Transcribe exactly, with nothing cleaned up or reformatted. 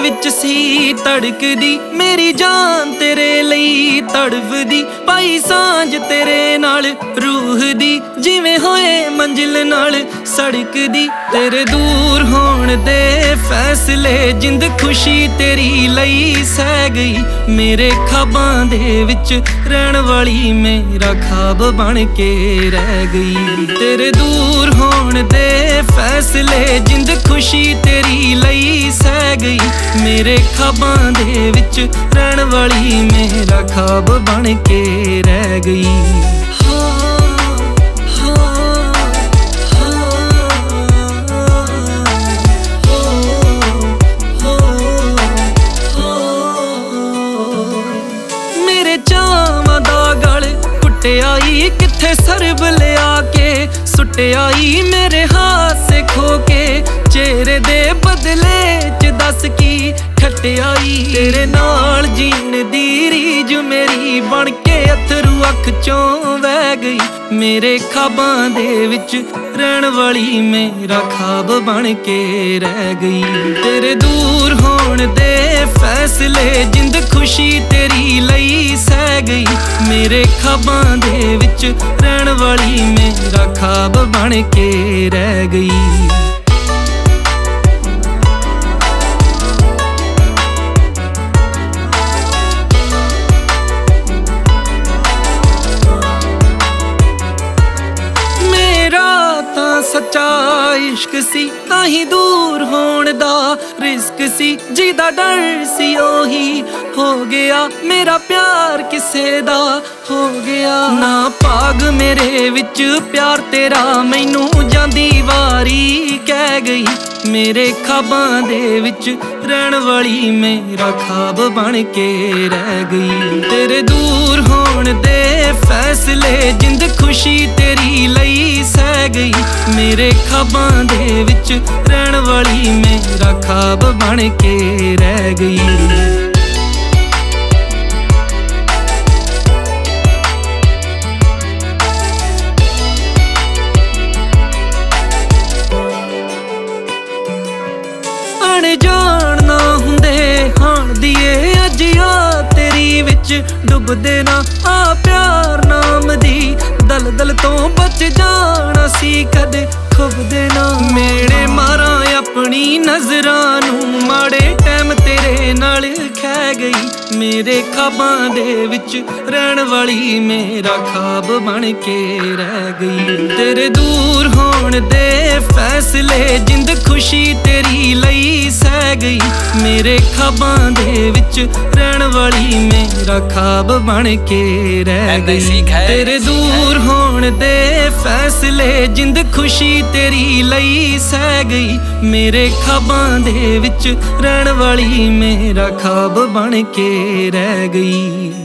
विच सी धड़कदी मेरी जान तेरे लई तड़फदी पाई सांझ तेरे नाल रूह दी जिवें होए मंजिल नाल सड़कदी तेरे दूर होण दे फैसले जिंद खुशी तेरी लई सह गई मेरे ख्वाबां दे विच रहण वाली मेरा ख्वाब बन के रह गई तेरे दूर होण दे फैसले जिंद खुशी तेरी लई सह गई मेरे ख्वाबां दे विच रहण वाली मेरा ख्वाब बन के रह गई। आई किथे सरब लिया के सुटियाई मेरे हाथ से खो के चेहरे दे बदले च दस की खटियाई तेरे नाल जीण दी रीज मेरी बन के अथरू अख चों वह गई मेरे ख्वाबां दे विच रहण वाली मेरा ख्वाब बन के रह गई तेरे दूर होण दे फैसले जिंद खुशी तेरी लई सह गई मेरे ख्वाबां दे विच रहण वाली मेरा ख्वाब बन के रह गई। सच्चा इश्क सी ताही दूर होण दा रिस्क सी जिदा डर सी ओही हो गया मेरा प्यार किसे दा हो गया ना भाग मेरे विच प्यार तेरा मैनू जांदी वारी कह गई मेरे ख्वाबां दे विच रहण वाली मेरा ख्वाब बन के रह गई तेरे दूर होण दे फैसले जिंद खुशी तेरी लई सह गई मेरे ख्वाबां दे विच रहण वाली मेरा ख्वाब बन के रह गई। जान ना हुंदे हाण दिए अज आ तेरी विच डुबदे ना आ प्यार नाम दी दल दल तो बच जाना सी कदे खुबदे ना मेरे मारा अपनी नजरां नू माड़े टाइम तेरे नाल खै गई मेरे ख्वाबां दे विच रहण वाली मेरा ख्वाब बन के रह गई तेरे दूर होण दे फैसले जिंद खुशी तेरी लई सह गई मेरे ख्वाबां दे विच रहण वाली मेरा ख्वाब बन के रह गई तेरे दूर होण दे फैसले जिंद खुशी तेरी लई सह गई मेरे ख्वाबां दे विच रहण वाली मेरा ख्वाब बन के रह गई।